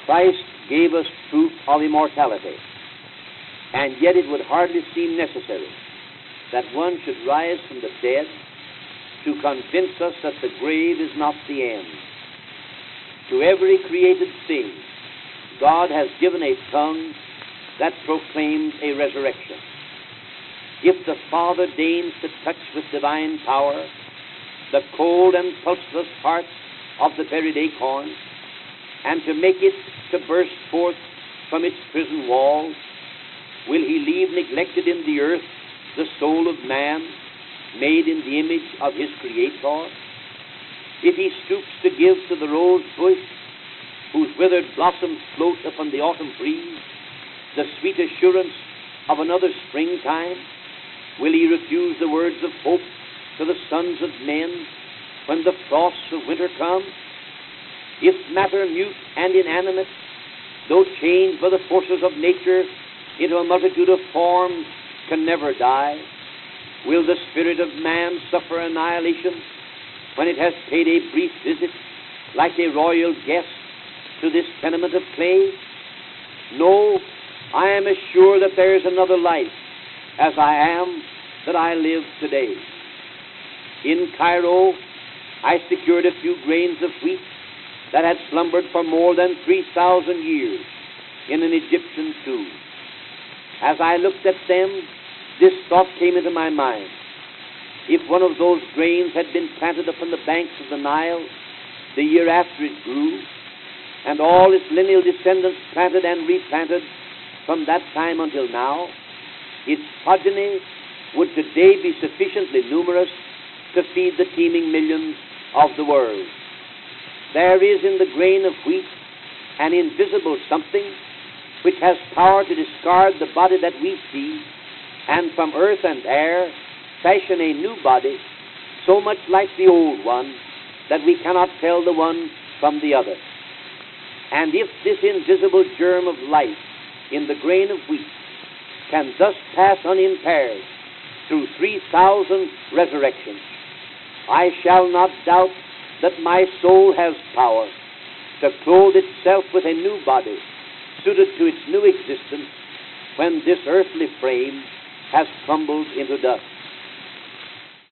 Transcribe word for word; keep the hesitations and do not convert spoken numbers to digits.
Christ gave us proof of immortality, and yet it would hardly seem necessary that one should rise from the dead to convince us that the grave is not the end. To every created thing, God has given a tongue that proclaims a resurrection. If the Father deigns to touch with divine power the cold and pulseless heart of the buried acorn, and to make it to burst forth from its prison walls, will he leave neglected in the earth the soul of man, made in the image of his Creator? If he stoops to give to the rose bush, whose withered blossoms float upon the autumn breeze, the sweet assurance of another springtime, will he refuse the words of hope to the sons of men when the frosts of winter come? If matter mute and inanimate, though changed by the forces of nature into a multitude of forms, can never die, will the spirit of man suffer annihilation when it has paid a brief visit, like a royal guest, to this tenement of clay? No, I am assured that there is another life, as I am, that I live today. In Cairo, I secured a few grains of wheat that had slumbered for more than three thousand years in an Egyptian tomb. As I looked at them, this thought came into my mind. If one of those grains had been planted upon the banks of the Nile the year after it grew, and all its lineal descendants planted and replanted from that time until now, its progeny would today be sufficiently numerous to feed the teeming millions of the world. There is in the grain of wheat an invisible something which has power to discard the body that we see, and from earth and air fashion a new body so much like the old one that we cannot tell the one from the other. And if this invisible germ of life in the grain of wheat can thus pass unimpaired through three thousand resurrections, I shall not doubt that my soul has power to clothe itself with a new body suited to its new existence when this earthly frame has crumbled into dust.